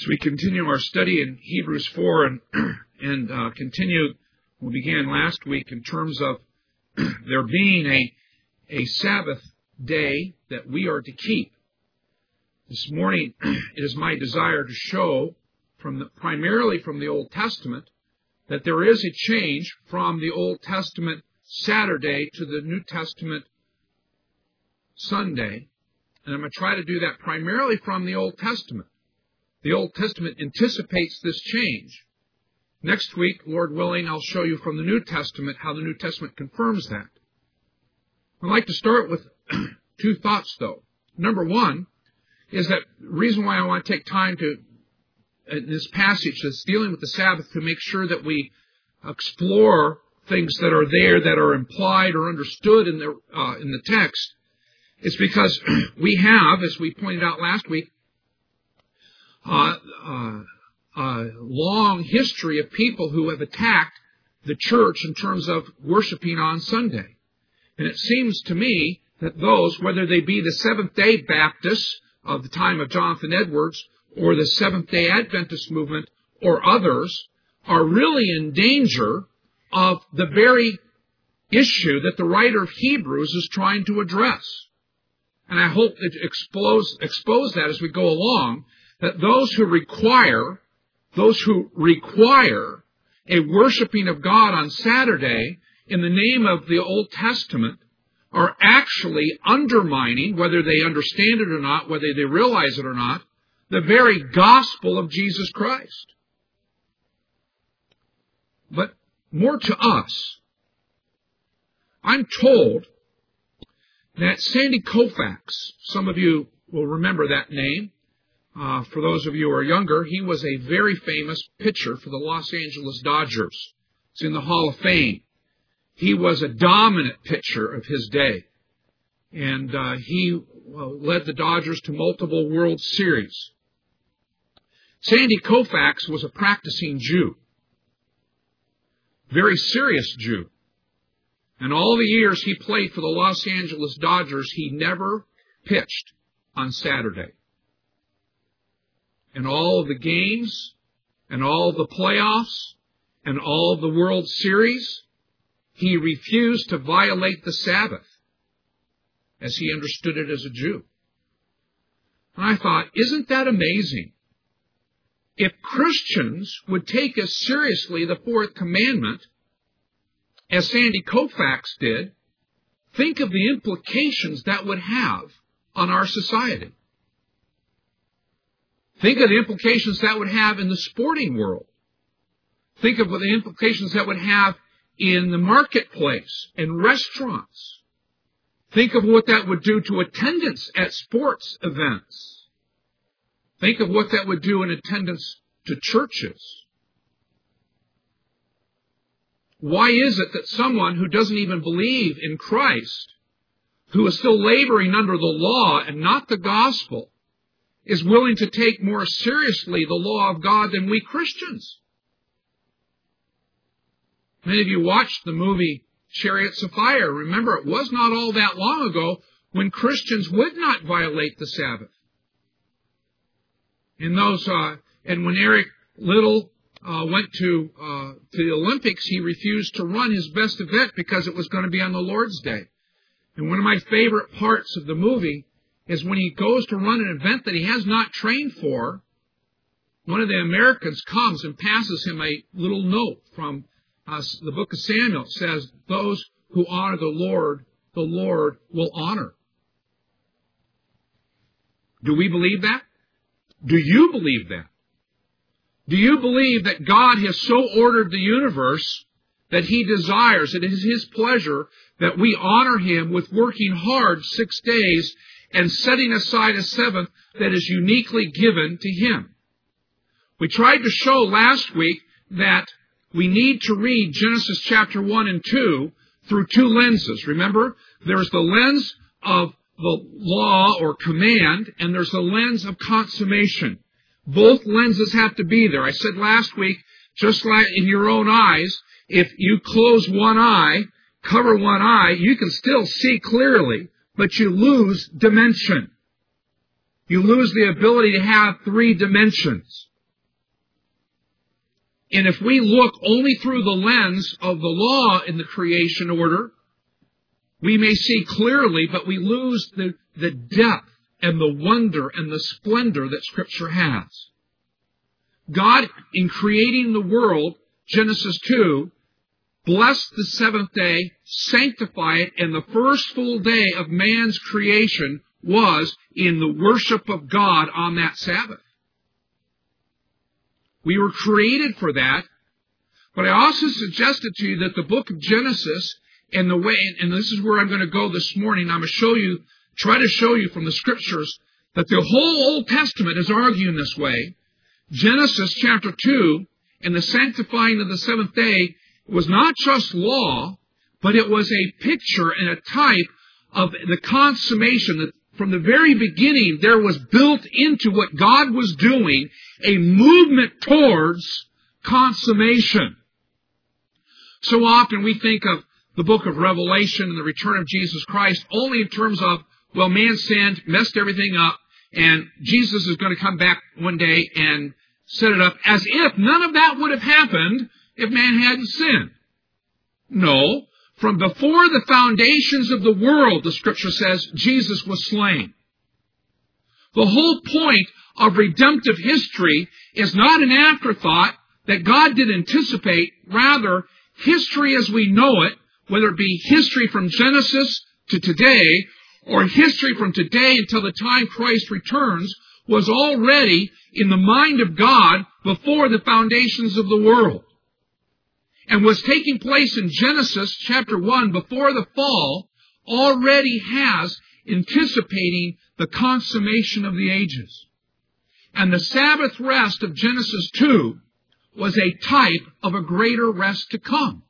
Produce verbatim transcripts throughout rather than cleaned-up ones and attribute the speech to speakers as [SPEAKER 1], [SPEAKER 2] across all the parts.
[SPEAKER 1] As we continue our study in Hebrews four and, and uh, continue, we began last week in terms of there being a, a Sabbath day that we are to keep. This morning, it is my desire to show, from the, primarily from the Old Testament, that there is a change from the Old Testament Saturday to the New Testament Sunday. And I'm going to try to do that primarily from the Old Testament. The Old Testament anticipates this change. Next week, Lord willing, I'll show you from the New Testament how the New Testament confirms that. I'd like to start with two thoughts, though. Number one is that the reason why I want to take time to, in this passage that's dealing with the Sabbath, to make sure that we explore things that are there that are implied or understood in the, uh, in the text, is because we have, as we pointed out last week, Uh, uh, uh, long history of people who have attacked the church in terms of worshiping on Sunday. And it seems to me that those, whether they be the Seventh-day Baptists of the time of Jonathan Edwards or the Seventh-day Adventist movement or others, are really in danger of the very issue that the writer of Hebrews is trying to address. And I hope to expose, expose that as we go along, that those who require, those who require a worshiping of God on Saturday in the name of the Old Testament are actually undermining, whether they understand it or not, whether they realize it or not, the very gospel of Jesus Christ. But more to us, I'm told that Sandy Koufax, some of you will remember that name. Uh, for those of you who are younger, he was a very famous pitcher for the Los Angeles Dodgers. It's in the Hall of Fame. He was a dominant pitcher of his day. And uh, he uh, led the Dodgers to multiple World Series. Sandy Koufax was a practicing Jew. Very serious Jew. And all the years he played for the Los Angeles Dodgers, he never pitched on Saturday. In all of the games, and all of the playoffs, and all of the World Series, he refused to violate the Sabbath, as he understood it as a Jew. And I thought, isn't that amazing? If Christians would take as seriously the fourth commandment as Sandy Koufax did, think of the implications that would have on our society. Think of the implications that would have in the sporting world. Think of the implications that would have in the marketplace and restaurants. Think of what that would do to attendance at sports events. Think of what that would do in attendance to churches. Why is it that someone who doesn't even believe in Christ, who is still laboring under the law and not the gospel, is willing to take more seriously the law of God than we Christians? Many of you watched the movie Chariots of Fire. Remember, it was not all that long ago when Christians would not violate the Sabbath. In those, uh, and when Eric Liddell uh, went to uh, to the Olympics, he refused to run his best event because it was going to be on the Lord's Day. And one of my favorite parts of the movie is when he goes to run an event that he has not trained for, one of the Americans comes and passes him a little note from uh, the book of Samuel. It says, those who honor the Lord, the Lord will honor. Do we believe that? Do you believe that? Do you believe that God has so ordered the universe that He desires, it is His pleasure that we honor Him with working hard six days and setting aside a seventh that is uniquely given to Him? We tried to show last week that we need to read Genesis chapter one and two through two lenses. Remember, there's the lens of the law or command, and there's the lens of consummation. Both lenses have to be there. I said last week, just like in your own eyes, if you close one eye, cover one eye, you can still see clearly, but you lose dimension. You lose the ability to have three dimensions. And if we look only through the lens of the law in the creation order, we may see clearly, but we lose the, the depth and the wonder and the splendor that Scripture has. God, in creating the world, Genesis two, blessed the seventh day, sanctified it, and the first full day of man's creation was in the worship of God on that Sabbath. We were created for that, but I also suggested to you that the book of Genesis and the way, and this is where I'm going to go this morning, I'm going to show you, try to show you from the Scriptures that the whole Old Testament is arguing this way. Genesis chapter two and the sanctifying of the seventh day was not just law, but it was a picture and a type of the consummation that from the very beginning there was built into what God was doing a movement towards consummation. So often we think of the book of Revelation and the return of Jesus Christ only in terms of, well, man sinned, messed everything up, and Jesus is going to come back one day and set it up, as if none of that would have happened if man hadn't sinned. No. From before the foundations of the world, the Scripture says, Jesus was slain. The whole point of redemptive history is not an afterthought that God did anticipate. Rather, history as we know it, whether it be history from Genesis to today, or history from today until the time Christ returns, was already in the mind of God before the foundations of the world. And was taking place in Genesis chapter one before the fall, already has anticipating the consummation of the ages. And the Sabbath rest of Genesis two was a type of a greater rest to come.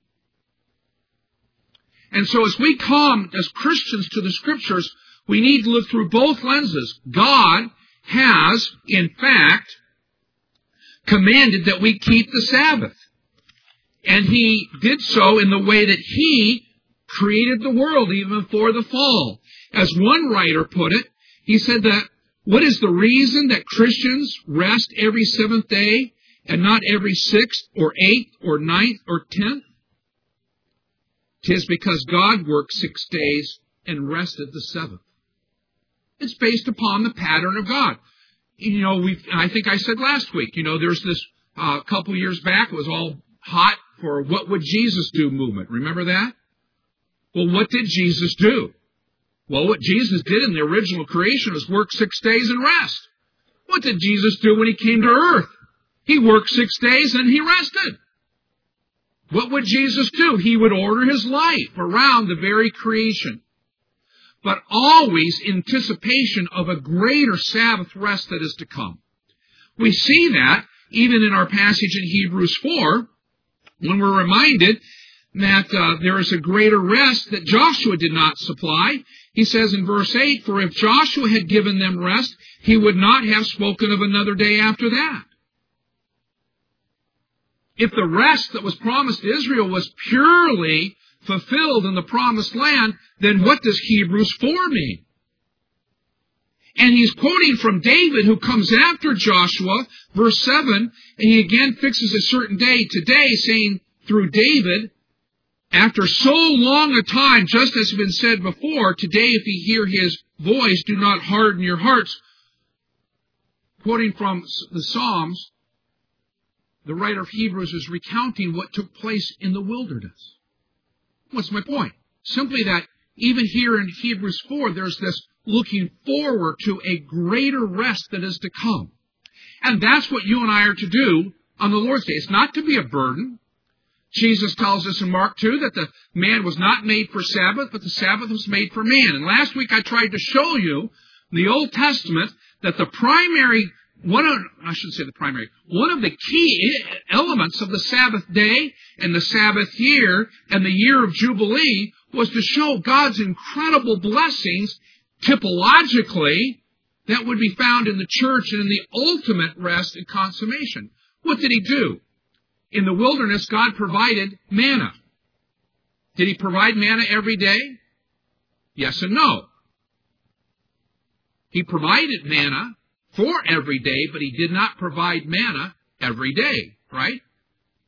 [SPEAKER 1] And so as we come as Christians to the Scriptures, we need to look through both lenses. God has, in fact, commanded that we keep the Sabbath. And He did so in the way that He created the world even before the fall. As one writer put it, he said that, what is the reason that Christians rest every seventh day and not every sixth or eighth or ninth or tenth? 'Tis because God worked six days and rested the seventh. It's based upon the pattern of God. You know, we I think I said last week, you know, there's this uh, couple years back, it was all hot for what would Jesus do movement. Remember that? Well, what did Jesus do? Well, what Jesus did in the original creation was work six days and rest. What did Jesus do when He came to earth? He worked six days and He rested. What would Jesus do? He would order His life around the very creation, but always in anticipation of a greater Sabbath rest that is to come. We see that even in our passage in Hebrews four, when we're reminded that uh, there is a greater rest that Joshua did not supply. He says in verse eight, for if Joshua had given them rest, he would not have spoken of another day after that. If the rest that was promised to Israel was purely fulfilled in the promised land, then what does Hebrews four mean? And he's quoting from David, who comes after Joshua, verse seven, and he again fixes a certain day today, saying through David, after so long a time, just as has been said before, today if ye hear His voice, do not harden your hearts. Quoting from the Psalms, the writer of Hebrews is recounting what took place in the wilderness. What's my point? Simply that even here in Hebrews four, there's this looking forward to a greater rest that is to come. And that's what you and I are to do on the Lord's Day. It's not to be a burden. Jesus tells us in Mark two that the man was not made for Sabbath, but the Sabbath was made for man. And last week I tried to show you in the Old Testament that the primary, one of, I shouldn't say the primary, one of the key elements of the Sabbath day and the Sabbath year and the year of Jubilee was to show God's incredible blessings typologically that would be found in the church and in the ultimate rest and consummation. What did He do? In the wilderness, God provided manna. Did He provide manna every day? Yes and no. He provided manna for every day, but He did not provide manna every day, right?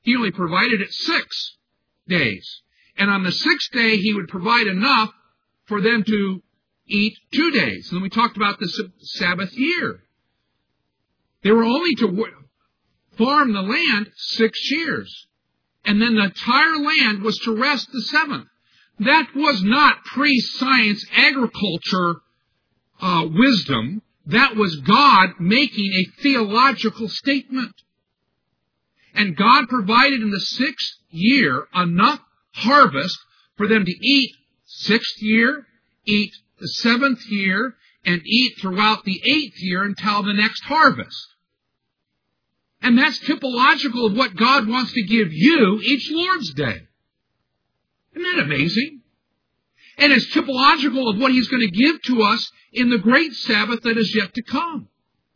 [SPEAKER 1] He only provided it six days. And on the sixth day, he would provide enough for them to eat two days. And then we talked about the Sabbath year. They were only to farm the land six years. And then the entire land was to rest the seventh. That was not pre-science agriculture uh, wisdom. That was God making a theological statement. And God provided in the sixth year enough harvest for them to eat sixth year, eat the seventh year, and eat throughout the eighth year until the next harvest. And that's typological of what God wants to give you each Lord's Day. Isn't that amazing? And it's typological of what He's going to give to us in the great Sabbath that is yet to come.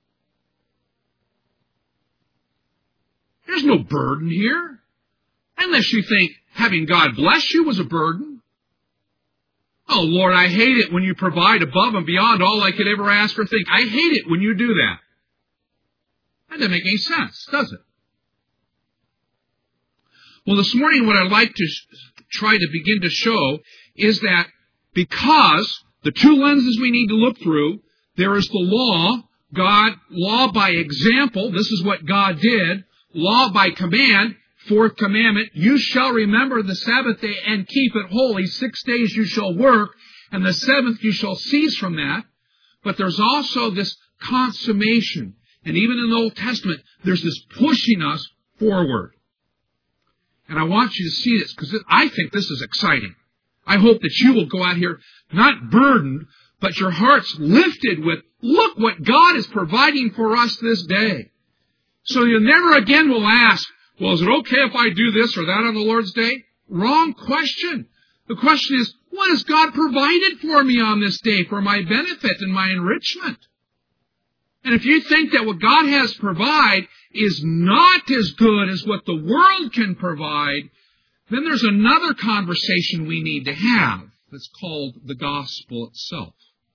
[SPEAKER 1] There's no burden here. Unless you think having God bless you was a burden. Oh, Lord, I hate it when you provide above and beyond all I could ever ask or think. I hate it when you do that. That doesn't make any sense, does it? Well, this morning what I'd like to try to begin to show is that because the two lenses we need to look through, there is the law, God, law by example, this is what God did, law by command, fourth commandment, you shall remember the Sabbath day and keep it holy. Six days you shall work, and the seventh you shall cease from that. But there's also this consummation. And even in the Old Testament, there's this pushing us forward. And I want you to see this, because I think this is exciting. I hope that you will go out here not burdened, but your hearts lifted with, look what God is providing for us this day. So you never again will ask, well, is it okay if I do this or that on the Lord's Day? Wrong question. The question is, what has God provided for me on this day for my benefit and my enrichment? And if you think that what God has provided is not as good as what the world can provide, then there's another conversation we need to have that's called the gospel itself.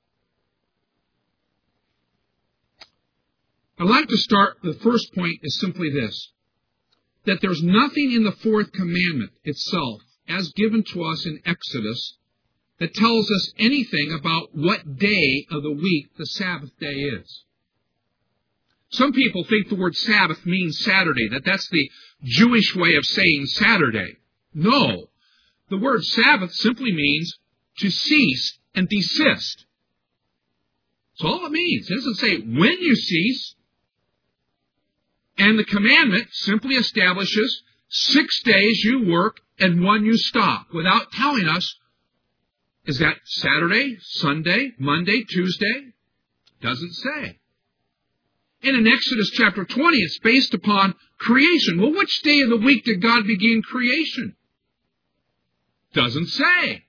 [SPEAKER 1] I'd like to start, the first point is simply this, that there's nothing in the fourth commandment itself, as given to us in Exodus, that tells us anything about what day of the week the Sabbath day is. Some people think the word Sabbath means Saturday, that that's the Jewish way of saying Saturday. No. The word Sabbath simply means to cease and desist. That's all it means. It doesn't say when you cease. And the commandment simply establishes six days you work and one you stop, without telling us, is that Saturday, Sunday, Monday, Tuesday? Doesn't say. And in Exodus chapter twenty, it's based upon creation. Well, which day of the week did God begin creation? Doesn't say.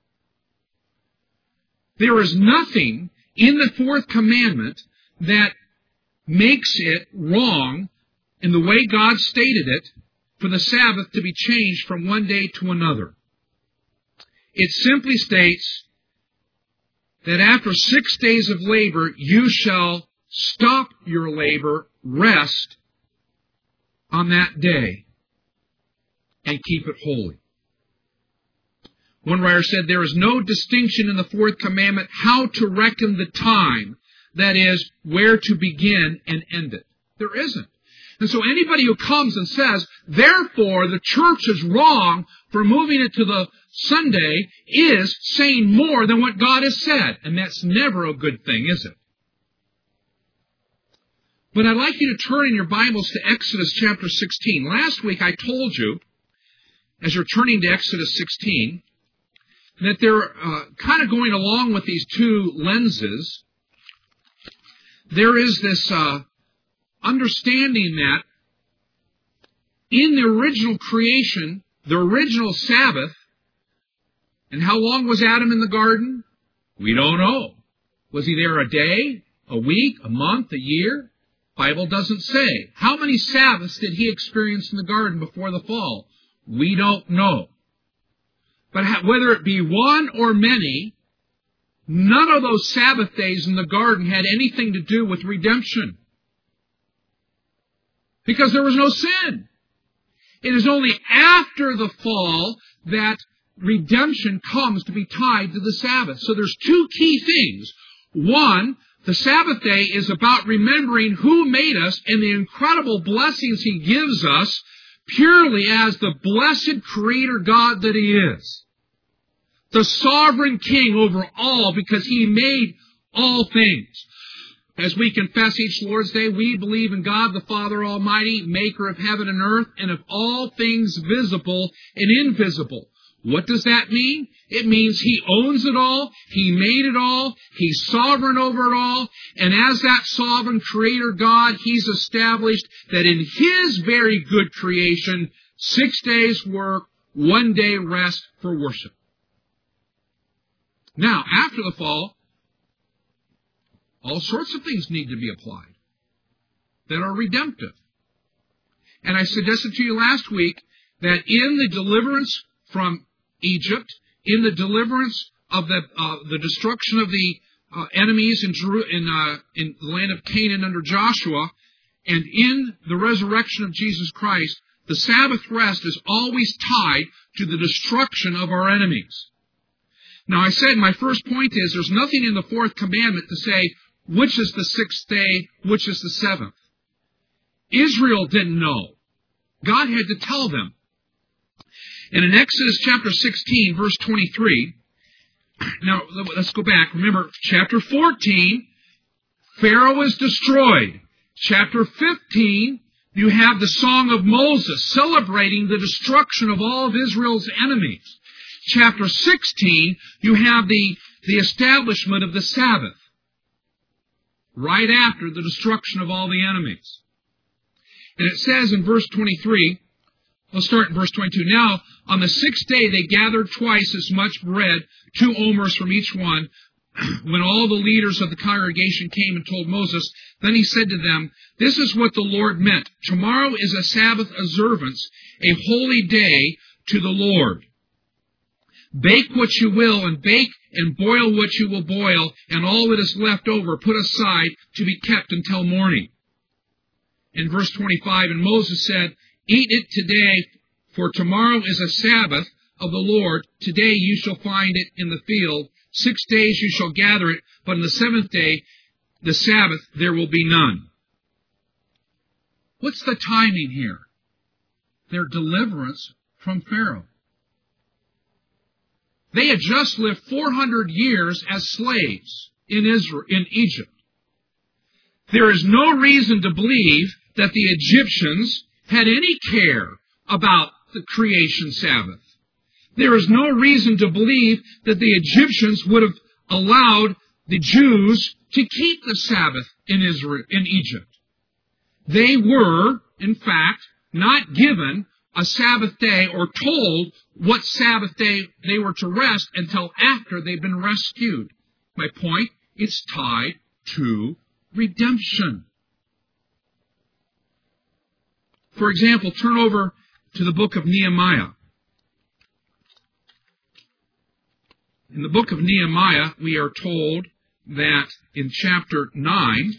[SPEAKER 1] There is nothing in the fourth commandment that makes it wrong in the way God stated it for the Sabbath to be changed from one day to another. It simply states that after six days of labor, you shall stop your labor, rest on that day, and keep it holy. One writer said there is no distinction in the fourth commandment how to reckon the time, that is, where to begin and end it. There isn't. And so anybody who comes and says, therefore the church is wrong for moving it to the Sunday, is saying more than what God has said. And that's never a good thing, is it? But I'd like you to turn in your Bibles to Exodus chapter sixteen. Last week I told you, as you're turning to Exodus sixteen, that they're uh, kind of going along with these two lenses. There is this uh, understanding that in the original creation, the original Sabbath, and how long was Adam in the garden? We don't know. Was he there a day, a week, a month, a year? Bible doesn't say. How many Sabbaths did he experience in the garden before the fall? We don't know. But whether it be one or many, none of those Sabbath days in the garden had anything to do with redemption. Because there was no sin. It is only after the fall that redemption comes to be tied to the Sabbath. So there's two key things. One, the Sabbath day is about remembering who made us and the incredible blessings He gives us purely as the blessed Creator God that He is. The sovereign King over all, because He made all things. As we confess each Lord's Day, we believe in God the Father Almighty, maker of heaven and earth, and of all things visible and invisible. What does that mean? It means He owns it all, He made it all, He's sovereign over it all, and as that sovereign Creator God, He's established that in His very good creation, six days work, one day rest for worship. Now, after the fall, all sorts of things need to be applied that are redemptive. And I suggested to you last week that in the deliverance from Egypt, in the deliverance of the uh, the destruction of the uh, enemies in, Jeru- in, uh, in the land of Canaan under Joshua, and in the resurrection of Jesus Christ, the Sabbath rest is always tied to the destruction of our enemies. Now, I said my first point is there's nothing in the fourth commandment to say which is the sixth day, which is the seventh. Israel didn't know. God had to tell them. And in Exodus chapter sixteen, verse twenty-three, now let's go back. Remember, chapter fourteen, Pharaoh is destroyed. Chapter fifteen, you have the Song of Moses celebrating the destruction of all of Israel's enemies. Chapter sixteen, you have the, the establishment of the Sabbath, right after the destruction of all the enemies. And it says in verse twenty-three, let's start in verse twenty-two. Now, on the sixth day they gathered twice as much bread, two omers from each one. When all the leaders of the congregation came and told Moses, then he said to them, this is what the Lord meant. Tomorrow is a Sabbath observance, a holy day to the Lord. Bake what you will, and bake and boil what you will boil, and all that is left over put aside to be kept until morning. In verse twenty-five, and Moses said, eat it today, for tomorrow is a Sabbath of the Lord. Today you shall find it in the field. Six days you shall gather it, but on the seventh day, the Sabbath, there will be none. What's the timing here? Their deliverance from Pharaoh. They had just lived four hundred years as slaves in Israel, in Egypt. There is no reason to believe that the Egyptians had any care about the creation Sabbath. There is no reason to believe that the Egyptians would have allowed the Jews to keep the Sabbath in Israel, in Egypt. They were, in fact, not given a Sabbath day or told what Sabbath day they were to rest until after they've been rescued. My point, it's tied to redemption. For example, turn over to the book of Nehemiah. In the book of Nehemiah, we are told that in chapter nine,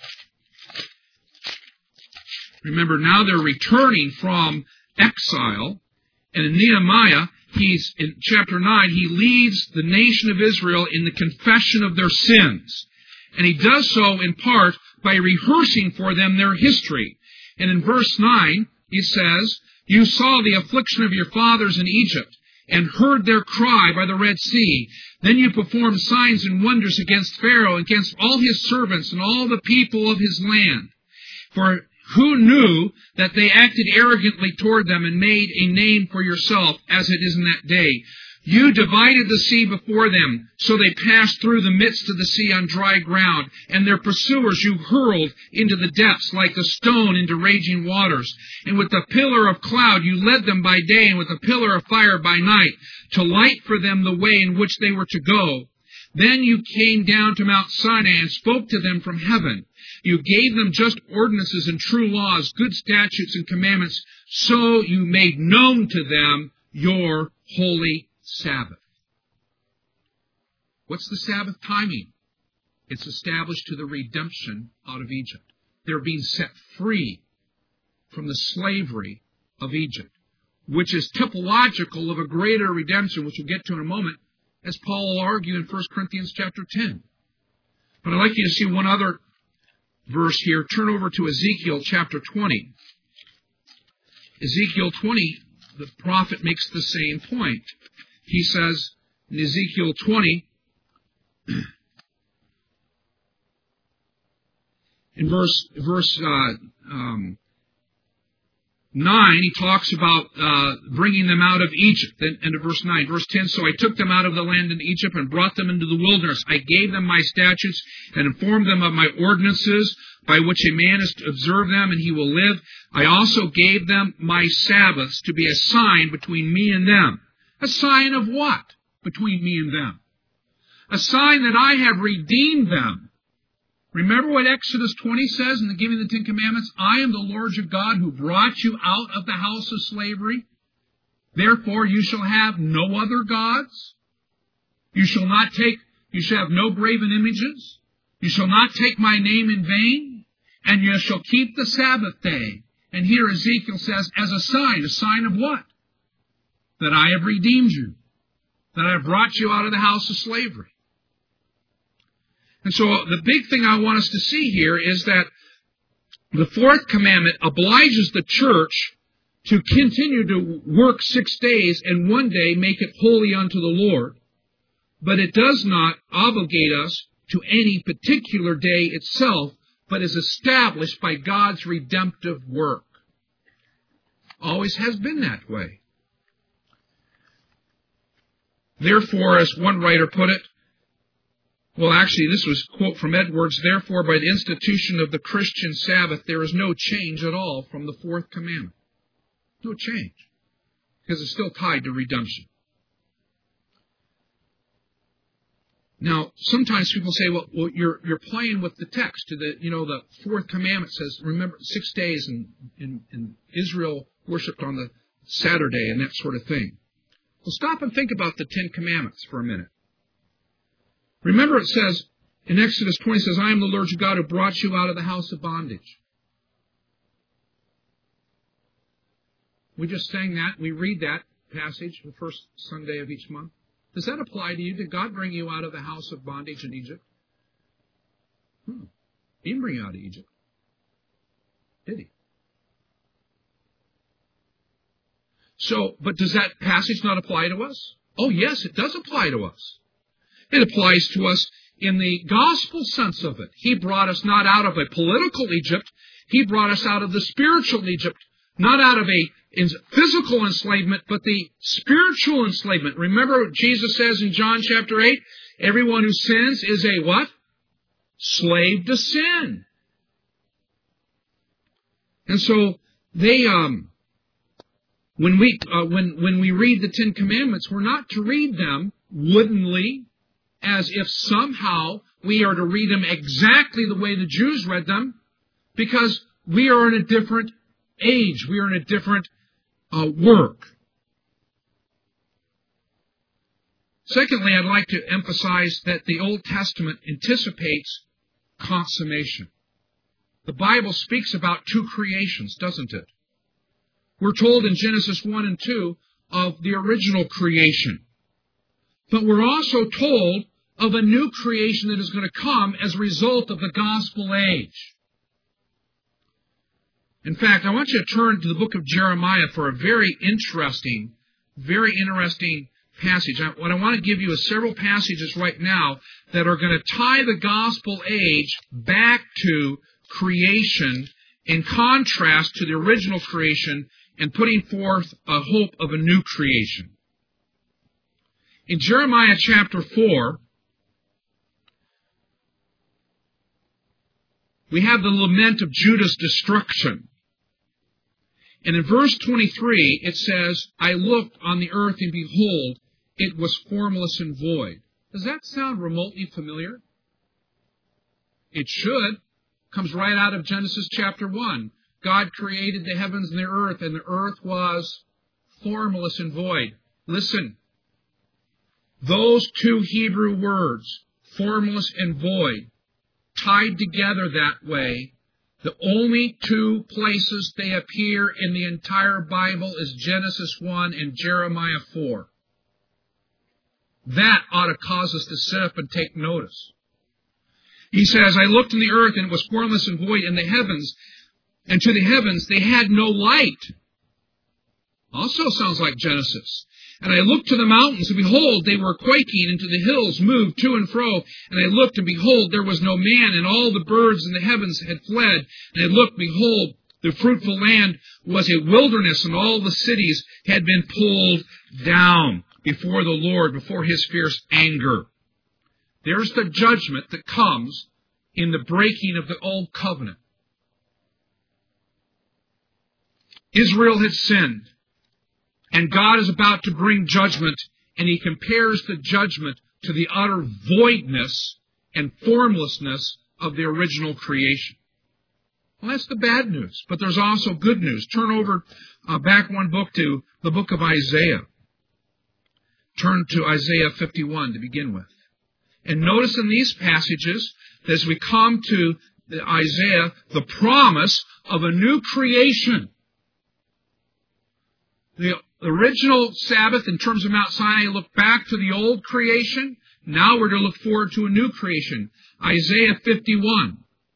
[SPEAKER 1] remember now they're returning from exile, and in Nehemiah, he's in chapter nine, he leads the nation of Israel in the confession of their sins. And he does so in part by rehearsing for them their history. And in verse nine, he says, you saw the affliction of your fathers in Egypt, and heard their cry by the Red Sea. Then you performed signs and wonders against Pharaoh, against all his servants, and all the people of his land. For who knew that they acted arrogantly toward them and made a name for yourself, as it is in that day? You divided the sea before them, so they passed through the midst of the sea on dry ground, and their pursuers you hurled into the depths like a stone into raging waters. And with a pillar of cloud you led them by day, and with a pillar of fire by night, to light for them the way in which they were to go. Then you came down to Mount Sinai and spoke to them from heaven. You gave them just ordinances and true laws, good statutes and commandments, so you made known to them your holy Sabbath. What's the Sabbath timing? It's established to the redemption out of Egypt. They're being set free from the slavery of Egypt. which is typological of a greater redemption, which we'll get to in a moment, as Paul will argue in First Corinthians chapter ten. But I'd like you to see one other verse here. Turn over to Ezekiel chapter twenty. Ezekiel twenty, the prophet makes the same point. He says in Ezekiel twenty, in verse verse uh, um, nine, he talks about uh, bringing them out of Egypt. Then into verse nine, verse ten. So I took them out of the land in Egypt and brought them into the wilderness. I gave them my statutes and informed them of my ordinances, by which a man is to observe them and he will live. I also gave them my Sabbaths to be a sign between me and them. A sign of what? Between me and them. A sign that I have redeemed them. Remember what Exodus twenty says in the giving of the Ten Commandments? I am the Lord your God who brought you out of the house of slavery. Therefore you shall have no other gods. You shall not take, you shall have no graven images. You shall not take my name in vain. And you shall keep the Sabbath day. And here Ezekiel says, as a sign, a sign of what? That I have redeemed you. That I have brought you out of the house of slavery. And so the big thing I want us to see here is that the fourth commandment obliges the church to continue to work six days and one day make it holy unto the Lord. But it does not obligate us to any particular day itself, but is established by God's redemptive work. Always has been that way. Therefore, as one writer put it, well, actually, this was a quote from Edwards, therefore, by the institution of the Christian Sabbath, there is no change at all from the fourth commandment. No change. Because it's still tied to redemption. Now, sometimes people say, well, well you're you're playing with the text. The, you know, the fourth commandment says, remember, six days in, in, in Israel worshipped on the Saturday and that sort of thing. Well, stop and think about the Ten Commandments for a minute. Remember it says, in Exodus twenty, it says, I am the Lord your God who brought you out of the house of bondage. We just sang that. We read that passage the first Sunday of each month. Does that apply to you? Did God bring you out of the house of bondage in Egypt? Hmm. He didn't bring you out of Egypt. Did he? So, but does that passage not apply to us? Oh, yes, it does apply to us. It applies to us in the gospel sense of it. He brought us not out of a political Egypt. He brought us out of the spiritual Egypt. Not out of a physical enslavement, but the spiritual enslavement. Remember what Jesus says in John chapter eight? Everyone who sins is a what? Slave to sin. And so they, um, when we uh, when when we read the Ten Commandments, we're not to read them woodenly, as if somehow we are to read them exactly the way the Jews read them, because we are in a different age. We are in a different uh, work. Secondly, I'd like to emphasize that the Old Testament anticipates consummation. The Bible speaks about two creations, doesn't it? We're told in Genesis one and two of the original creation. But we're also told of a new creation that is going to come as a result of the gospel age. In fact, I want you to turn to the book of Jeremiah for a very interesting, very interesting passage. What I want to give you is several passages right now that are going to tie the gospel age back to creation in contrast to the original creation and putting forth a hope of a new creation. In Jeremiah chapter four, we have the lament of Judah's destruction. And in verse twenty-three, it says, I looked on the earth, and behold, it was formless and void. Does that sound remotely familiar? It should. It comes right out of Genesis chapter one. God created the heavens and the earth, and the earth was formless and void. Listen, those two Hebrew words, formless and void, tied together that way, The only two places they appear in the entire Bible is Genesis one and Jeremiah four. That ought to cause us to sit up and take notice. He says, I looked in the earth, and it was formless and void, and the heavens, and to the heavens they had no light. Also sounds like Genesis. And I looked to the mountains, and behold, they were quaking, and to the hills moved to and fro. And I looked, and behold, there was no man, and all the birds in the heavens had fled. And I looked, behold, the fruitful land was a wilderness, and all the cities had been pulled down before the Lord, before His fierce anger. There's the judgment that comes in the breaking of the old covenant. Israel had sinned, and God is about to bring judgment, and He compares the judgment to the utter voidness and formlessness of the original creation. Well, that's the bad news, but there's also good news. Turn over uh, back one book to the book of Isaiah. Turn to Isaiah fifty-one to begin with. And notice in these passages, as we come to Isaiah, the promise of a new creation. The original Sabbath, in terms of Mount Sinai, looked back to the old creation. Now we're to look forward to a new creation. Isaiah fifty-one.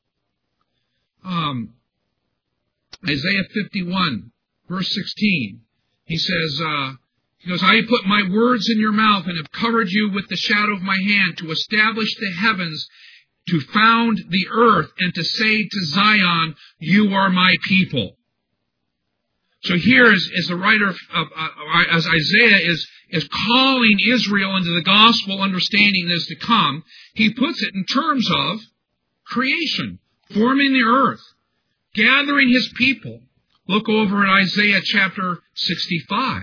[SPEAKER 1] Um, Isaiah fifty-one, verse sixteen. He says, uh, He goes, I put my words in your mouth and have covered you with the shadow of my hand to establish the heavens, to found the earth, and to say to Zion, you are my people. So here is, is the writer of, of uh, as Isaiah is, is calling Israel into the gospel understanding that is to come, he puts it in terms of creation, forming the earth, gathering His people. Look over at Isaiah chapter sixty-five.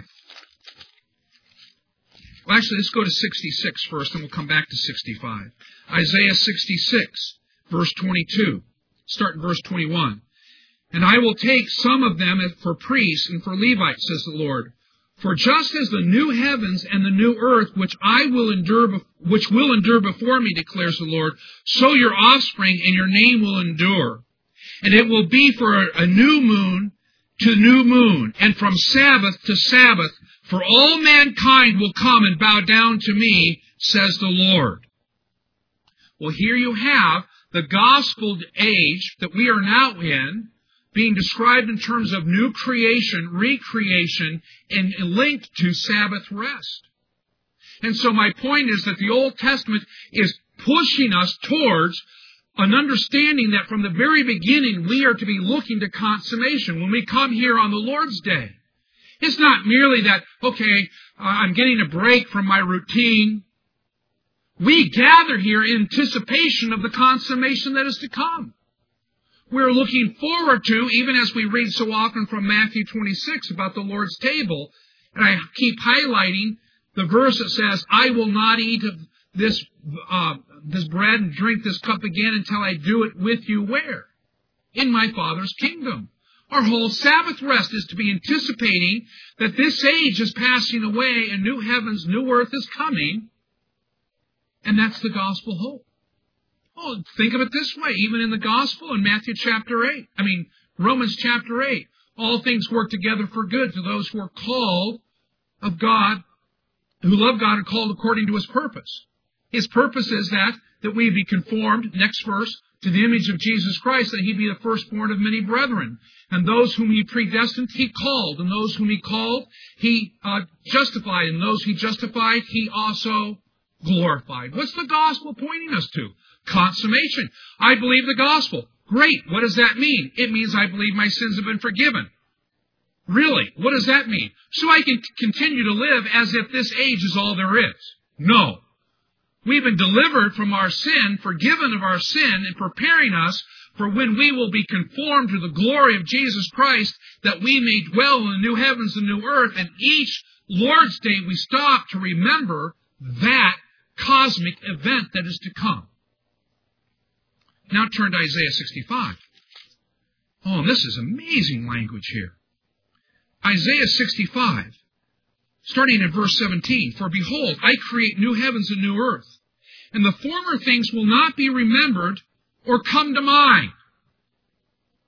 [SPEAKER 1] Well, actually, let's go to sixty-six first, and we'll come back to sixty-five. Isaiah sixty-six, verse twenty-two. Start in verse twenty-one. And I will take some of them for priests and for Levites, says the Lord. For just as the new heavens and the new earth, which I will endure, which will endure before me, declares the Lord, so your offspring and your name will endure. And it will be for a new moon to new moon, and from Sabbath to Sabbath, for all mankind will come and bow down to me, says the Lord. Well, here you have the gospel age that we are now in, being described in terms of new creation, recreation, and linked to Sabbath rest. And so my point is that the Old Testament is pushing us towards an understanding that from the very beginning we are to be looking to consummation when we come here on the Lord's Day. It's not merely that, okay, uh, I'm getting a break from my routine. We gather here in anticipation of the consummation that is to come. We're looking forward to, even as we read so often from Matthew twenty-six about the Lord's table, and I keep highlighting the verse that says, I will not eat of this uh, this bread and drink this cup again until I do it with you where? In my Father's kingdom. Our whole Sabbath rest is to be anticipating that this age is passing away and new heavens, new earth is coming, and that's the gospel hope. Oh, think of it this way, even in the gospel in Matthew chapter eight, I mean, Romans chapter eight, all things work together for good to those who are called of God, who love God and called according to His purpose. His purpose is that, that we be conformed, next verse, to the image of Jesus Christ, that He be the firstborn of many brethren. And those whom He predestined, He called. And those whom He called, He uh, justified. And those He justified, He also glorified. What's the gospel pointing us to? Consummation. I believe the gospel. Great. What does that mean? It means I believe my sins have been forgiven. Really? What does that mean? So I can continue to live as if this age is all there is. No. We've been delivered from our sin, forgiven of our sin, and preparing us for when we will be conformed to the glory of Jesus Christ, that we may dwell in the new heavens and new earth. And each Lord's Day we stop to remember that cosmic event that is to come. Now turn to Isaiah sixty-five. Oh, this is amazing language here. Isaiah sixty-five, starting in verse seventeen. For behold, I create new heavens and new earth, and the former things will not be remembered or come to mind.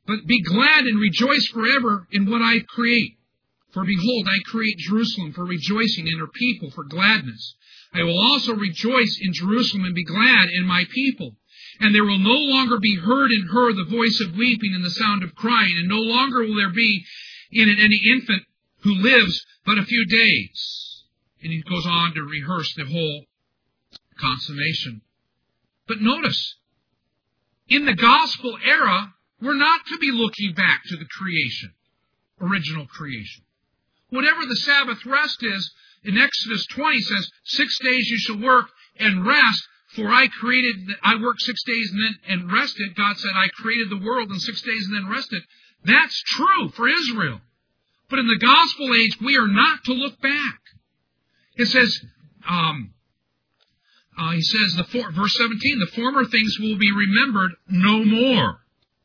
[SPEAKER 1] But be glad and rejoice forever in what I create. For behold, I create Jerusalem for rejoicing, and her people for gladness. I will also rejoice in Jerusalem and be glad in my people. And there will no longer be heard in her the voice of weeping and the sound of crying, and no longer will there be in it any infant who lives but a few days. And he goes on to rehearse the whole consummation. But notice, in the gospel era, we're not to be looking back to the creation, original creation. Whatever the Sabbath rest is, in Exodus twenty says, six days you shall work and rest, for I created, I worked six days and then and rested. God said, I created the world in six days and then rested. That's true for Israel. But in the gospel age, we are not to look back. It says, um, uh, he says, the for, verse seventeen, the former things will be remembered no more.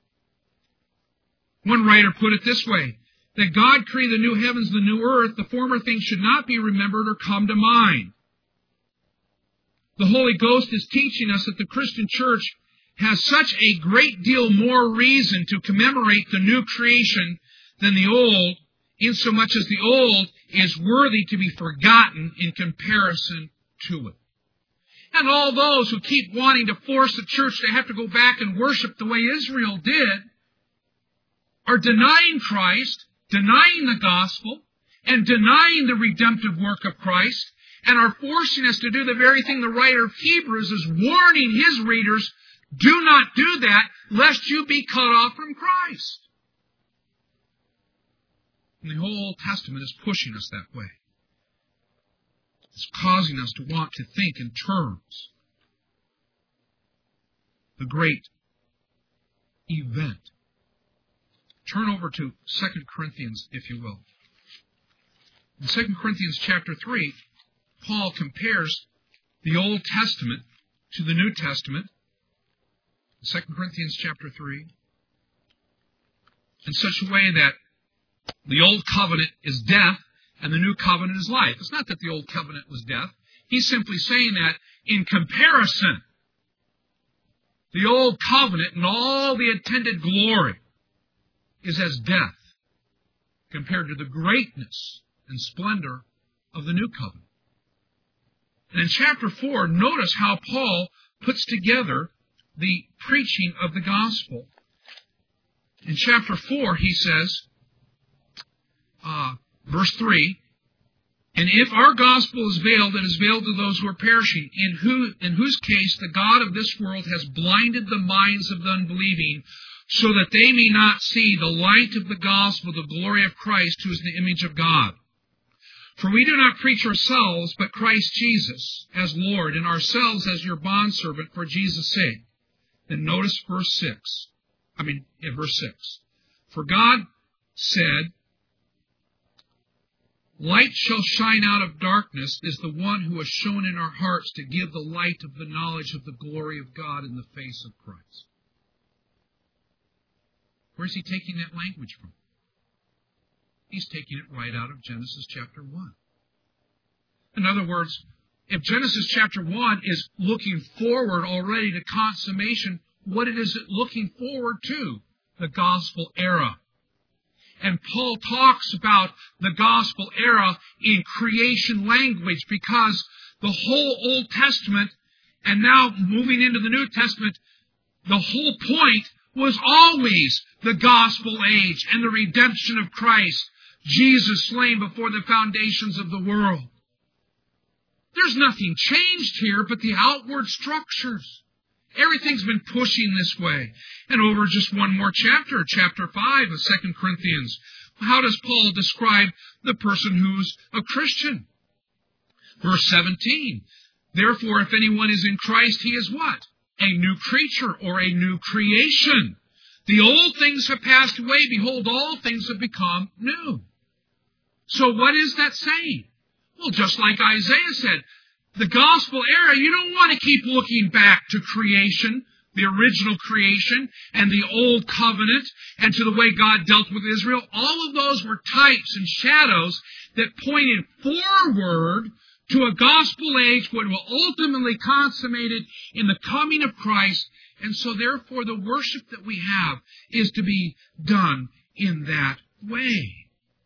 [SPEAKER 1] One writer put it this way, that God created the new heavens and the new earth, the former things should not be remembered or come to mind. The Holy Ghost is teaching us that the Christian church has such a great deal more reason to commemorate the new creation than the old, insomuch as the old is worthy to be forgotten in comparison to it. And all those who keep wanting to force the church to have to go back and worship the way Israel did are denying Christ, denying the gospel, and denying the redemptive work of Christ, and are forcing us to do the very thing the writer of Hebrews is warning his readers, do not do that, lest you be cut off from Christ. And the whole Old Testament is pushing us that way. It's causing us to want to think in terms. The great event. Turn over to Second Corinthians, if you will. In Second Corinthians chapter three, Paul compares the Old Testament to the New Testament. Second Corinthians chapter three. In such a way that the Old Covenant is death and the New Covenant is life. It's not that the Old Covenant was death. He's simply saying that in comparison, the Old Covenant and all the attended glory is as death compared to the greatness and splendor of the New Covenant. And in chapter four, notice how Paul puts together the preaching of the gospel. In chapter four, he says, uh, verse three, and if our gospel is veiled, it is veiled to those who are perishing, in, who, in whose case the God of this world has blinded the minds of the unbelieving, so that they may not see the light of the gospel, the glory of Christ, who is the image of God. For we do not preach ourselves, but Christ Jesus as Lord, and ourselves as your bondservant for Jesus' sake. Then notice verse six. I mean, yeah, verse six. For God said, light shall shine out of darkness is the one who has shone in our hearts to give the light of the knowledge of the glory of God in the face of Christ. Where's he taking that language from? He's taking it right out of Genesis chapter one. In other words, if Genesis chapter one is looking forward already to consummation, what it is it looking forward to? The gospel era. And Paul talks about the gospel era in creation language because the whole Old Testament, and now moving into the New Testament, the whole point was always the gospel age and the redemption of Christ, Jesus slain before the foundations of the world. There's nothing changed here but the outward structures. Everything's been pushing this way. And over just one more chapter, chapter five of Second Corinthians, how does Paul describe the person who's a Christian? Verse seventeen, therefore, if anyone is in Christ, he is what? A new creature or a new creation. The old things have passed away. Behold, all things have become new. So what is that saying? Well, just like Isaiah said, the gospel era, you don't want to keep looking back to creation, the original creation, and the old covenant, and to the way God dealt with Israel. All of those were types and shadows that pointed forward to a gospel age, what will ultimately consummate it in the coming of Christ And so therefore the worship that we have is to be done in that way.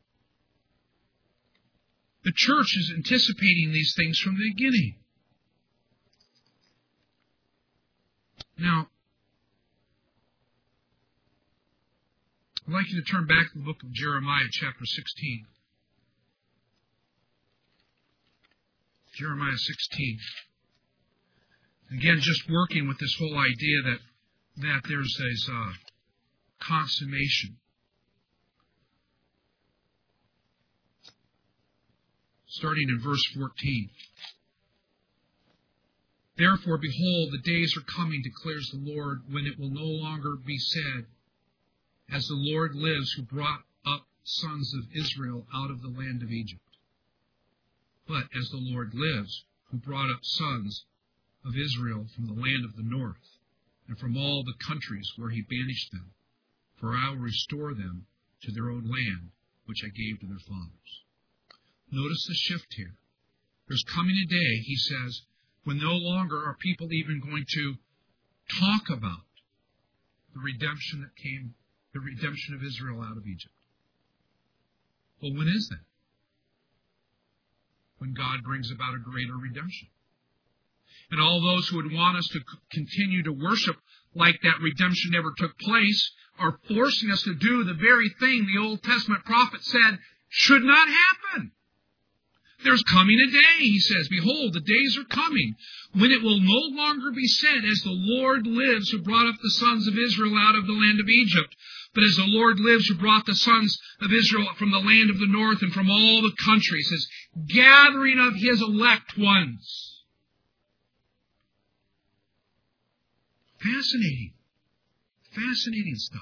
[SPEAKER 1] The church is anticipating these things from the beginning. Now, I'd like you to turn back to the book of Jeremiah, chapter sixteen. Jeremiah sixteen. Again, just working with this whole idea that, that there's this uh, consummation. Starting in verse fourteen. Therefore, behold, the days are coming, declares the Lord, when it will no longer be said, as the Lord lives, who brought up sons of Israel out of the land of Egypt. But as the Lord lives, who brought up sons of Israel from the land of the north, and from all the countries where he banished them. For I will restore them to their own land, which I gave to their fathers. Notice the shift here. There's coming a day, he says, when no longer are people even going to talk about the redemption that came, the redemption of Israel out of Egypt. Well, when is that? When God brings about a greater redemption. And all those who would want us to continue to worship like that redemption never took place are forcing us to do the very thing the Old Testament prophet said should not happen. There's coming a day, he says, behold, the days are coming, when it will no longer be said, as the Lord lives, who brought up the sons of Israel out of the land of Egypt, but as the Lord lives, who brought the sons of Israel from the land of the north and from all the countries, as gathering of his elect ones. Fascinating. Fascinating stuff.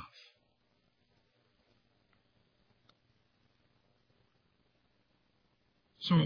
[SPEAKER 1] So,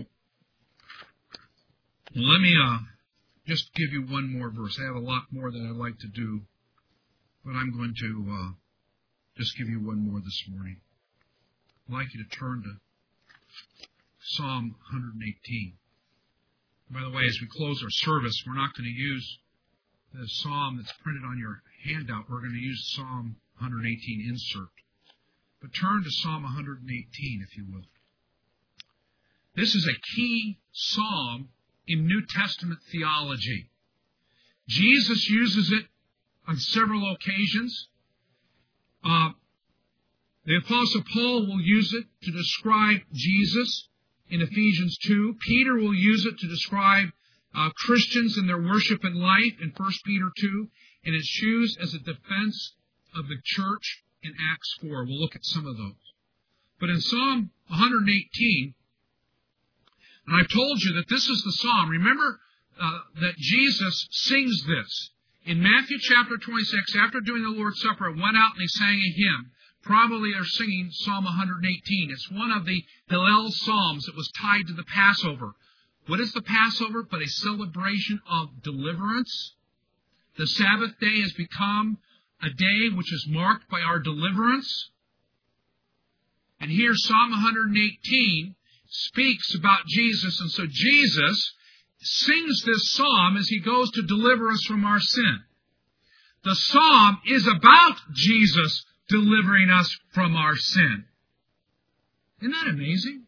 [SPEAKER 1] let me uh, just give you one more verse. I have a lot more that I'd like to do, but I'm going to uh, just give you one more this morning. I'd like you to turn to Psalm one eighteen. By the way, as we close our service, we're not going to use the psalm that's printed on your handout. We're going to use Psalm one eighteen insert. But turn to Psalm one eighteen, if you will. This is a key psalm in New Testament theology. Jesus uses it on several occasions. Uh, the Apostle Paul will use it to describe Jesus in Ephesians two. Peter will use it to describe uh, Christians and their worship and life in First Peter two. And it's used as a defense of the church in Acts four. We'll look at some of those. But in Psalm one eighteen, and I've told you that this is the psalm. Remember uh, that Jesus sings this. In Matthew chapter twenty-six, after doing the Lord's Supper, went out and he sang a hymn. Probably they're singing Psalm one eighteen. It's one of the Hallel psalms that was tied to the Passover. What is the Passover but a celebration of deliverance? The Sabbath day has become a day which is marked by our deliverance. And here Psalm one eighteen speaks about Jesus, and so Jesus sings this psalm as he goes to deliver us from our sin. The psalm is about Jesus delivering us from our sin. Isn't that amazing?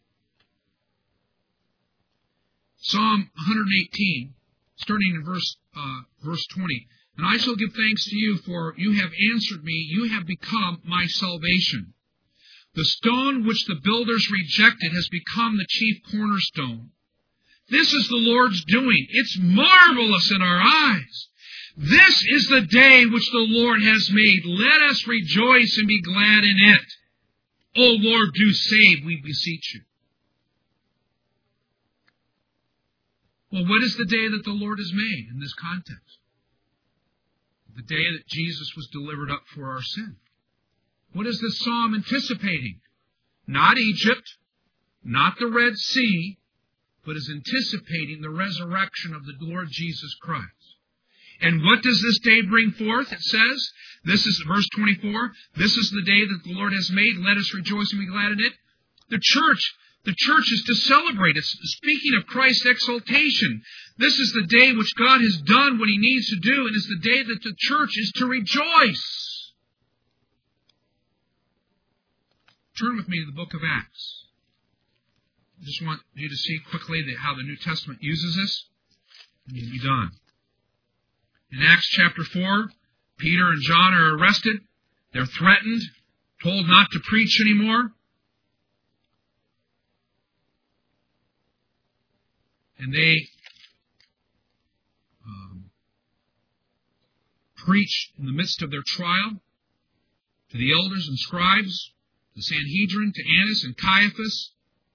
[SPEAKER 1] Psalm one eighteen, starting in verse uh, verse twenty. And I shall give thanks to you, for you have answered me. You have become my salvation. The stone which the builders rejected has become the chief cornerstone. This is the Lord's doing. It's marvelous in our eyes. This is the day which the Lord has made. Let us rejoice and be glad in it. O Lord, do save, we beseech you. Well, what is the day that the Lord has made in this context? The day that Jesus was delivered up for our sin. What is this psalm anticipating? Not Egypt, not the Red Sea, but is anticipating the resurrection of the Lord Jesus Christ. And what does this day bring forth? It says, this is verse twenty-four, this is the day that the Lord has made. Let us rejoice and be glad in it. The church The church is to celebrate. It's speaking of Christ's exaltation. This is the day which God has done what he needs to do, and it's the day that the church is to rejoice. Turn with me to the book of Acts. I just want you to see quickly how the New Testament uses this, and you'll be done. In Acts chapter four, Peter and John are arrested. They're threatened, told not to preach anymore. And they um, preach in the midst of their trial to the elders and scribes, the Sanhedrin, to Annas and Caiaphas.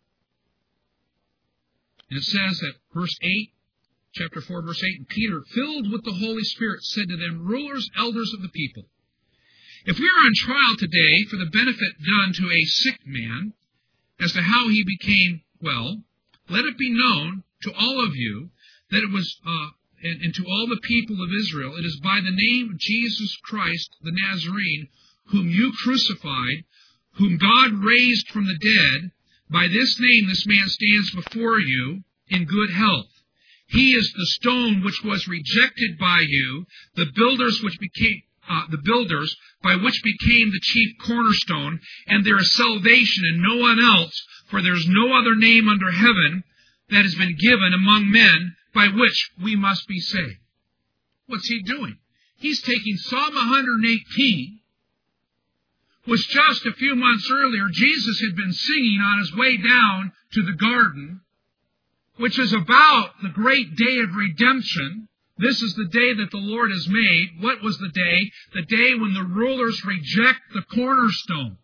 [SPEAKER 1] And it says that verse eight, chapter four, verse eight, and Peter, filled with the Holy Spirit, said to them, rulers, elders of the people, if we are on trial today for the benefit done to a sick man as to how he became well, let it be known to all of you that it was, uh, and, and to all the people of Israel, it is by the name of Jesus Christ the Nazarene, whom you crucified, whom God raised from the dead. By this name this man stands before you in good health. He is the stone which was rejected by you, the builders which became uh, the builders by which became the chief cornerstone, and there is salvation in no one else, for there is no other name under heaven that has been given among men by which we must be saved. What's he doing? He's taking Psalm one eighteen, which just a few months earlier Jesus had been singing on his way down to the garden, which is about the great day of redemption. This is the day that the Lord has made. What was the day? The day when the rulers reject the cornerstone.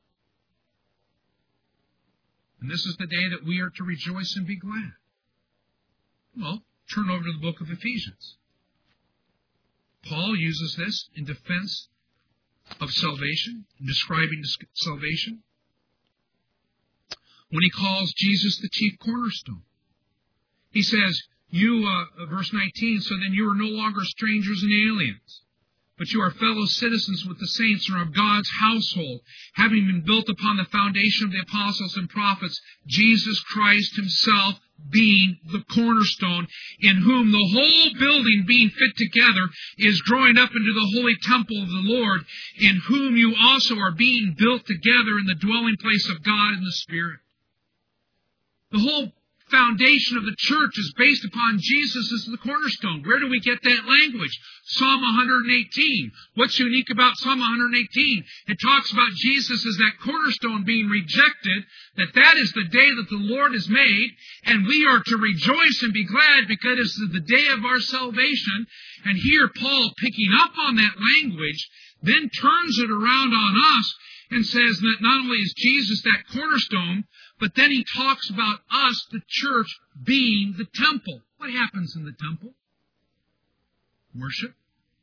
[SPEAKER 1] And this is the day that we are to rejoice and be glad. Well, turn over to the book of Ephesians. Paul uses this in defense of salvation, in describing salvation, when he calls Jesus the chief cornerstone. He says, you, uh, verse nineteen, so then you are no longer strangers and aliens, but you are fellow citizens with the saints and are of God's household, having been built upon the foundation of the apostles and prophets, Jesus Christ himself being the cornerstone, in whom the whole building being fit together is growing up into the holy temple of the Lord, in whom you also are being built together in the dwelling place of God in the Spirit. The whole foundation of the church is based upon Jesus as the cornerstone. Where do we get that language? Psalm one eighteen. What's unique about Psalm one eighteen? It talks about Jesus as that cornerstone being rejected, that that is the day that the Lord has made, and we are to rejoice and be glad because it's the day of our salvation. And here Paul, picking up on that language, then turns it around on us and says that not only is Jesus that cornerstone, but then he talks about us, the church, being the temple. What happens in the temple? Worship.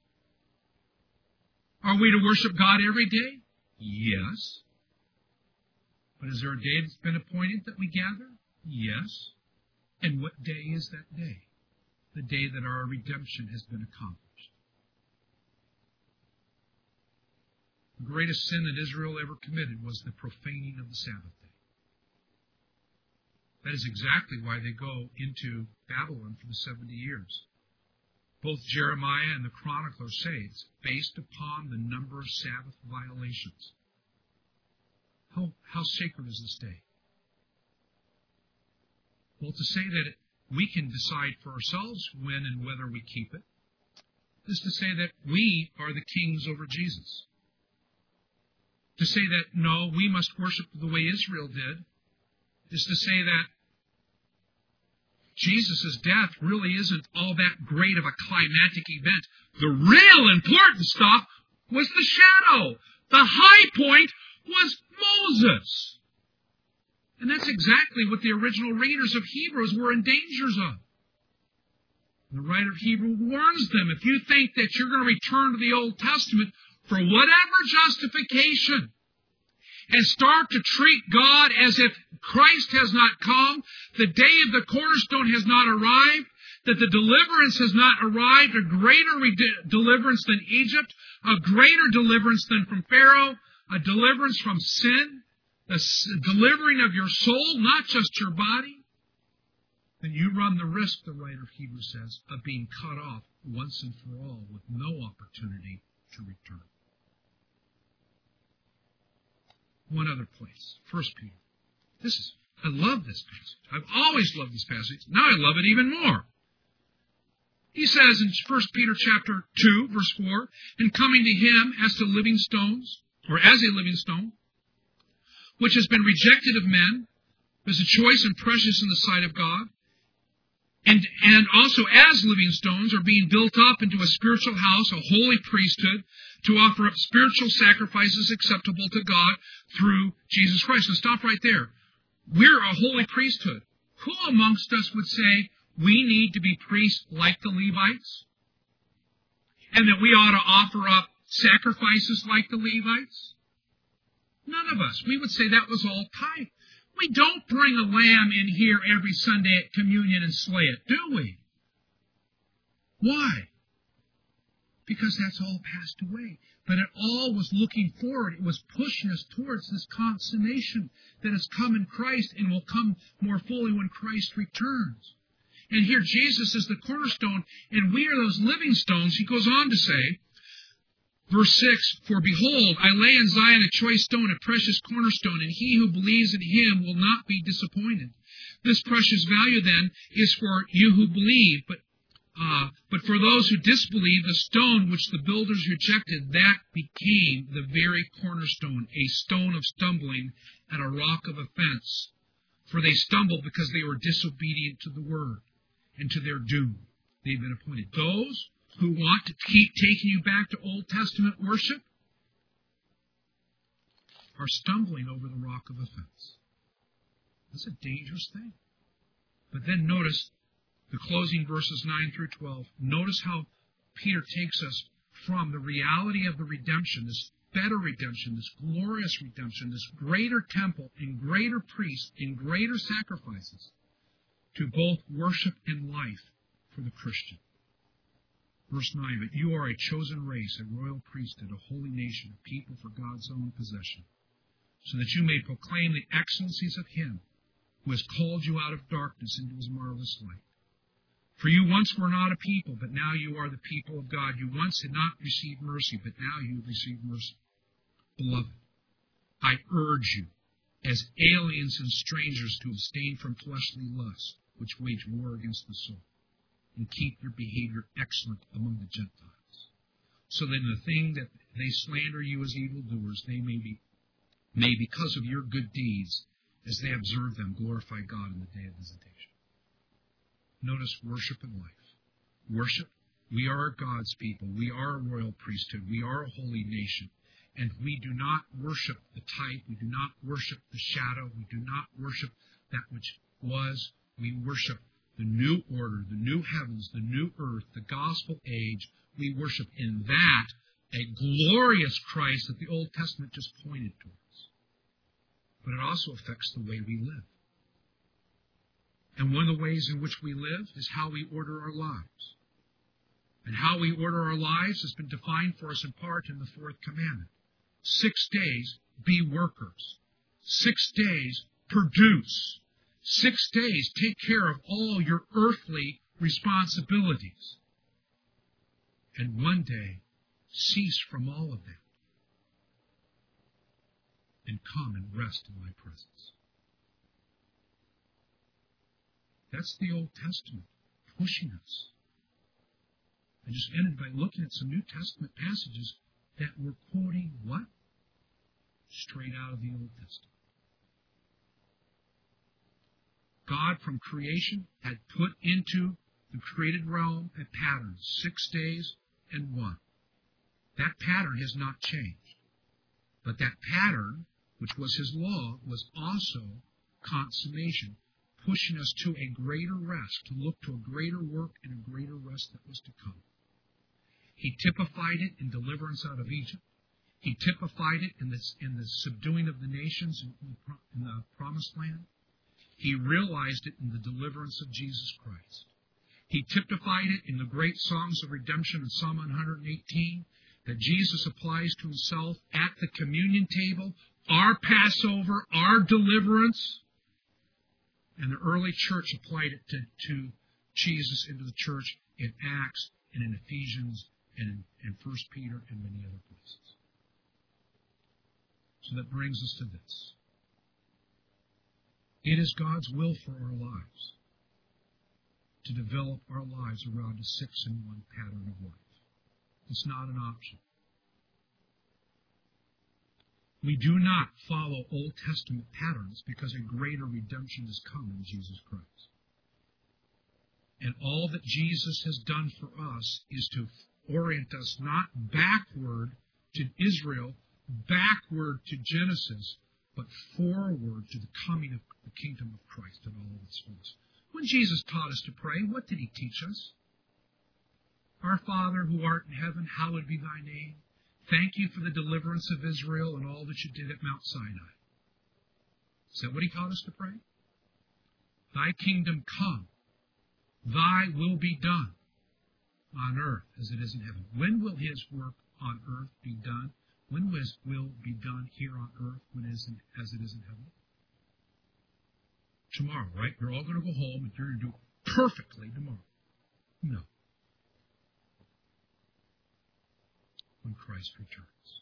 [SPEAKER 1] Are we to worship God every day? Yes. But is there a day that's been appointed that we gather? Yes. And what day is that day? The day that our redemption has been accomplished. The greatest sin that Israel ever committed was the profaning of the Sabbath day. That is exactly why they go into Babylon for the seventy years. Both Jeremiah and the chronicler say it's based upon the number of Sabbath violations. How, how sacred is this day? Well, to say that it, we can decide for ourselves when and whether we keep it is to say that we are the kings over Jesus. To say that, no, we must worship the way Israel did, is to say that Jesus' death really isn't all that great of a climactic event. The real important stuff was the shadow. The high point was Moses. And that's exactly what the original readers of Hebrews were in dangers of. The writer of Hebrews warns them, if you think that you're going to return to the Old Testament for whatever justification, and start to treat God as if Christ has not come, the day of the cornerstone has not arrived, that the deliverance has not arrived, a greater re- deliverance than Egypt, a greater deliverance than from Pharaoh, a deliverance from sin, the delivering of your soul, not just your body, then you run the risk, the writer of Hebrews says, of being cut off once and for all with no opportunity to return. One other place, First Peter. This is, I love this passage. I've always loved this passage. Now I love it even more. He says in First Peter chapter two, verse four, and coming to him as to living stones, or as a living stone, which has been rejected of men, is a choice and precious in the sight of God, and, and also as living stones are being built up into a spiritual house, a holy priesthood, to offer up spiritual sacrifices acceptable to God through Jesus Christ. So stop right there. We're a holy priesthood. Who amongst us would say we need to be priests like the Levites? And that we ought to offer up sacrifices like the Levites? None of us. We would say that was all tithe. We don't bring a lamb in here every Sunday at communion and slay it, do we? Why? Because that's all passed away. But it all was looking forward. It was pushing us towards this consummation that has come in Christ and will come more fully when Christ returns. And here Jesus is the cornerstone, and we are those living stones. He goes on to say, verse six, for behold, I lay in Zion a choice stone, a precious cornerstone, and he who believes in him will not be disappointed. This precious value, then, is for you who believe, but uh, but for those who disbelieve, the stone which the builders rejected, that became the very cornerstone, a stone of stumbling and a rock of offense. For they stumbled because they were disobedient to the word, and to their doom they've been appointed. Those who want to keep taking you back to Old Testament worship are stumbling over the rock of offense. That's a dangerous thing. But then notice the closing verses nine through twelve. Notice how Peter takes us from the reality of the redemption, this better redemption, this glorious redemption, this greater temple and greater priest and greater sacrifices, to both worship and life for the Christian. Verse nine, but you are a chosen race, a royal priesthood, a holy nation, a people for God's own possession, so that you may proclaim the excellencies of him who has called you out of darkness into his marvelous light. For you once were not a people, but now you are the people of God. You once had not received mercy, but now you have received mercy. Beloved, I urge you, as aliens and strangers, to abstain from fleshly lusts, which wage war against the soul, and keep your behavior excellent among the Gentiles, so that in the thing that they slander you as evildoers, they may be, may because of your good deeds, as they observe them, glorify God in the day of visitation. Notice worship and life. Worship, we are God's people. We are a royal priesthood. We are a holy nation. And we do not worship the type. We do not worship the shadow. We do not worship that which was. We worship the new order, the new heavens, the new earth, the gospel age. We worship in that a glorious Christ that the Old Testament just pointed towards. But it also affects the way we live. And one of the ways in which we live is how we order our lives. And how we order our lives has been defined for us in part in the fourth commandment. Six days, be workers. Six days, produce. Six days, take care of all your earthly responsibilities. And one day, cease from all of that and come and rest in my presence. That's the Old Testament pushing us. I just ended by looking at some New Testament passages that were quoting what? Straight out of the Old Testament. God from creation had put into the created realm a pattern, six days and one. That pattern has not changed. But that pattern, which was his law, was also consummation, pushing us to a greater rest, to look to a greater work and a greater rest that was to come. He typified it in deliverance out of Egypt. He typified it in, this, in the subduing of the nations in the, in the promised land. He realized it in the deliverance of Jesus Christ. He typified it in the great songs of redemption in Psalm one hundred eighteen that Jesus applies to himself at the communion table our Passover, our deliverance. And the early church applied it to, to Jesus into the church in Acts and in Ephesians and in, in First Peter and many other places. So that brings us to this. It is God's will for our lives to develop our lives around a six-in-one pattern of life. It's not an option. We do not follow Old Testament patterns because a greater redemption has come in Jesus Christ. And all that Jesus has done for us is to orient us not backward to Israel, backward to Genesis, but forward to the coming of the kingdom of Christ and all of its fullness. When Jesus taught us to pray, what did He teach us? Our Father who art in heaven, hallowed be thy name. Thank you for the deliverance of Israel and all that you did at Mount Sinai. Is that what He taught us to pray? Thy kingdom come. Thy will be done on earth as it is in heaven. When will His work on earth be done? When will His will be done here on earth when it is in, as it is in heaven? Tomorrow, right? You're all going to go home and you're going to do it perfectly tomorrow. No. When Christ returns.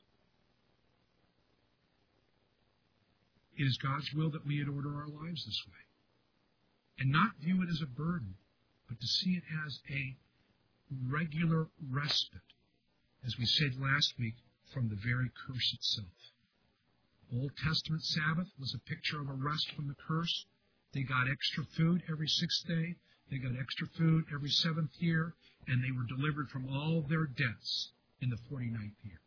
[SPEAKER 1] It is God's will that we would order our lives this way. And not view it as a burden, but to see it as a regular respite, as we said last week, from the very curse itself. Old Testament Sabbath was a picture of a rest from the curse. They got extra food every sixth day. They got extra food every seventh year. And they were delivered from all their debts in the forty-ninth year.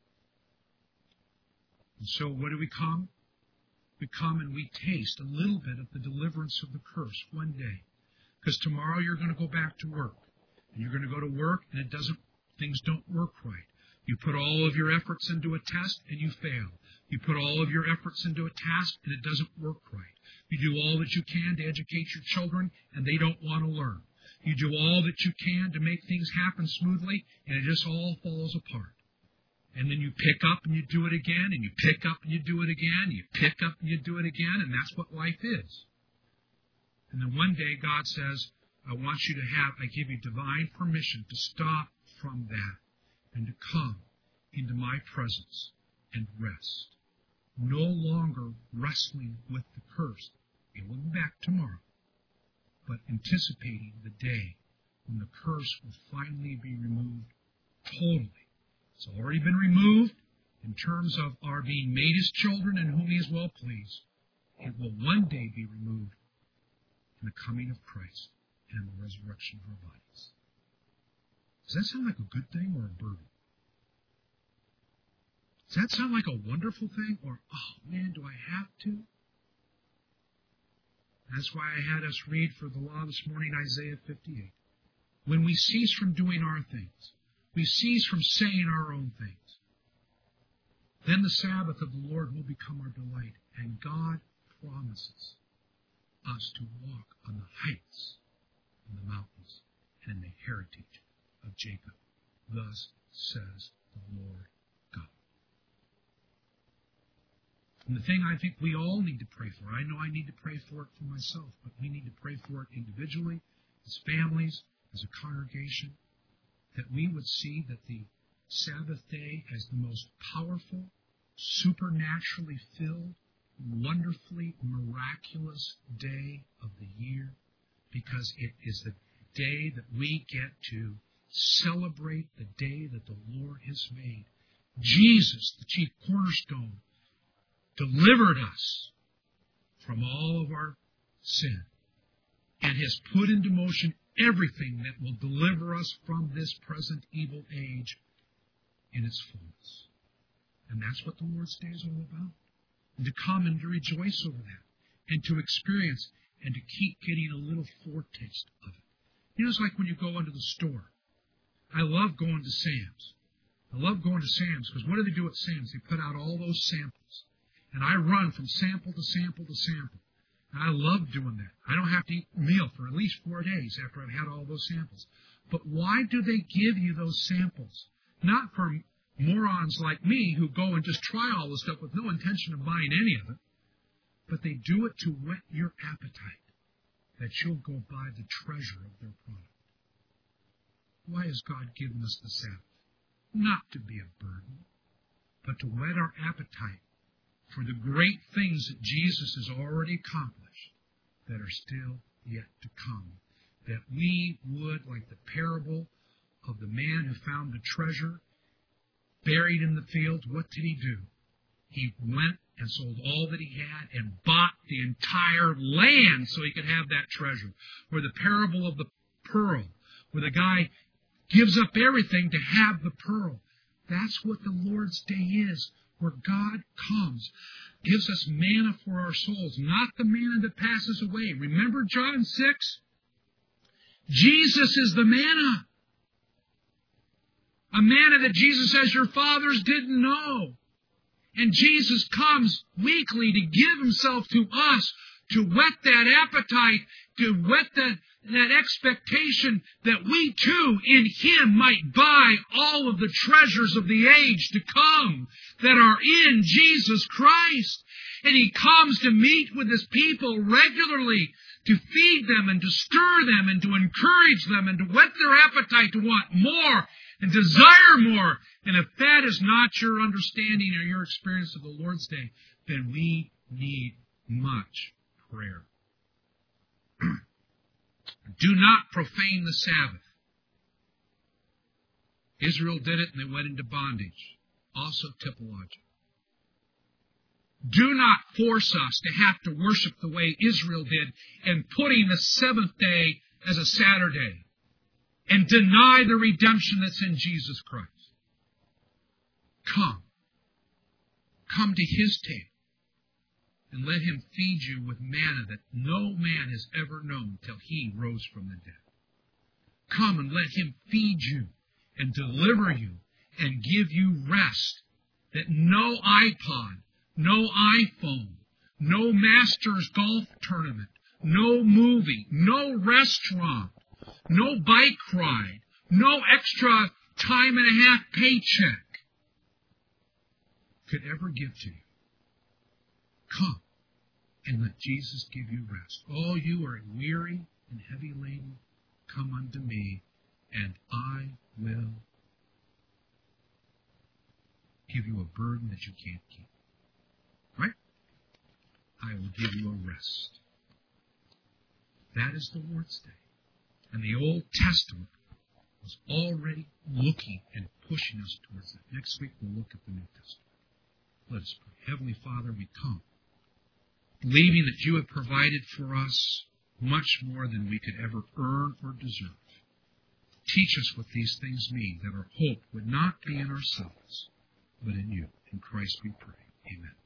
[SPEAKER 1] And so what do we come? We come and we taste a little bit of the deliverance of the curse one day. Because tomorrow you're going to go back to work. And you're going to go to work and it doesn't, things don't work right. You put all of your efforts into a test and you fail. You put all of your efforts into a task and it doesn't work right. You do all that you can to educate your children and they don't want to learn. You do all that you can to make things happen smoothly and it just all falls apart. And then you pick up and you do it again, and you pick up and you do it again, and you pick up and you do it again, and that's what life is. And then one day God says, I want you to have, I give you divine permission to stop from that and to come into my presence and rest. No longer wrestling with the curse. It will be back tomorrow. But anticipating the day when the curse will finally be removed totally. It's already been removed in terms of our being made His children in whom He is well pleased. It will one day be removed in the coming of Christ and in the resurrection of our bodies. Does that sound like a good thing or a burden? Does that sound like a wonderful thing or, oh man, do I have to? That's why I had us read for the law this morning, Isaiah fifty-eight. When we cease from doing our things, we cease from saying our own things, then the Sabbath of the Lord will become our delight, and God promises us to walk on the heights and the mountains and in the heritage of Jacob. Thus says the Lord God. And the thing I think we all need to pray for, I know I need to pray for it for myself, but we need to pray for it individually, as families, as a congregation, that we would see that the Sabbath day as the most powerful, supernaturally filled, wonderfully miraculous day of the year, because it is the day that we get to celebrate the day that the Lord has made. Jesus, the chief cornerstone, delivered us from all of our sin and has put into motion everything that will deliver us from this present evil age in its fullness. And that's what the Lord's Day is all about. And to come and to rejoice over that. And to experience and to keep getting a little foretaste of it. You know, it's like when you go into the store. I love going to Sam's. I love going to Sam's because what do they do at Sam's? They put out all those samples. And I run from sample to sample to sample. And I love doing that. I don't have to eat a meal for at least four days after I've had all those samples. But why do they give you those samples? Not for morons like me who go and just try all this stuff with no intention of buying any of it, but they do it to whet your appetite, that you'll go buy the treasure of their product. Why has God given us the Sabbath? Not to be a burden, but to whet our appetite for the great things that Jesus has already accomplished that are still yet to come. That we would, like the parable of the man who found the treasure buried in the fields, what did he do? He went and sold all that he had and bought the entire land so he could have that treasure. Or the parable of the pearl, where the guy gives up everything to have the pearl. That's what the Lord's Day is, where God comes, gives us manna for our souls, not the manna that passes away. Remember John six? Jesus is the manna. A manna that Jesus says your fathers didn't know. And Jesus comes weekly to give himself to us, to whet that appetite, to whet that, that expectation that we too in him might buy all of the treasures of the age to come that are in Jesus Christ. And he comes to meet with his people regularly, to feed them and to stir them and to encourage them and to whet their appetite to want more and desire more. And if that is not your understanding or your experience of the Lord's Day, then we need much prayer. Do not profane the Sabbath. Israel did it and they went into bondage. Also typological. Do not force us to have to worship the way Israel did and putting the seventh day as a Saturday and deny the redemption that's in Jesus Christ. Come. Come to his table and let him feed you with manna that no man has ever known till he rose from the dead. Come and let him feed you and deliver you and give you rest that no iPod, no iPhone, no Masters golf tournament, no movie, no restaurant, no bike ride, no extra time and a half paycheck could ever give to you. Come and let Jesus give you rest. All you are weary and heavy laden, come unto me, and I will give you a burden that you can't keep. Right? I will give you a rest. That is the Lord's Day. And the Old Testament was already looking and pushing us towards that. Next week we'll look at the New Testament. Let us pray. Heavenly Father, we come, believing that you have provided for us much more than we could ever earn or deserve. Teach us what these things mean, that our hope would not be in ourselves, but in you. In Christ we pray. Amen.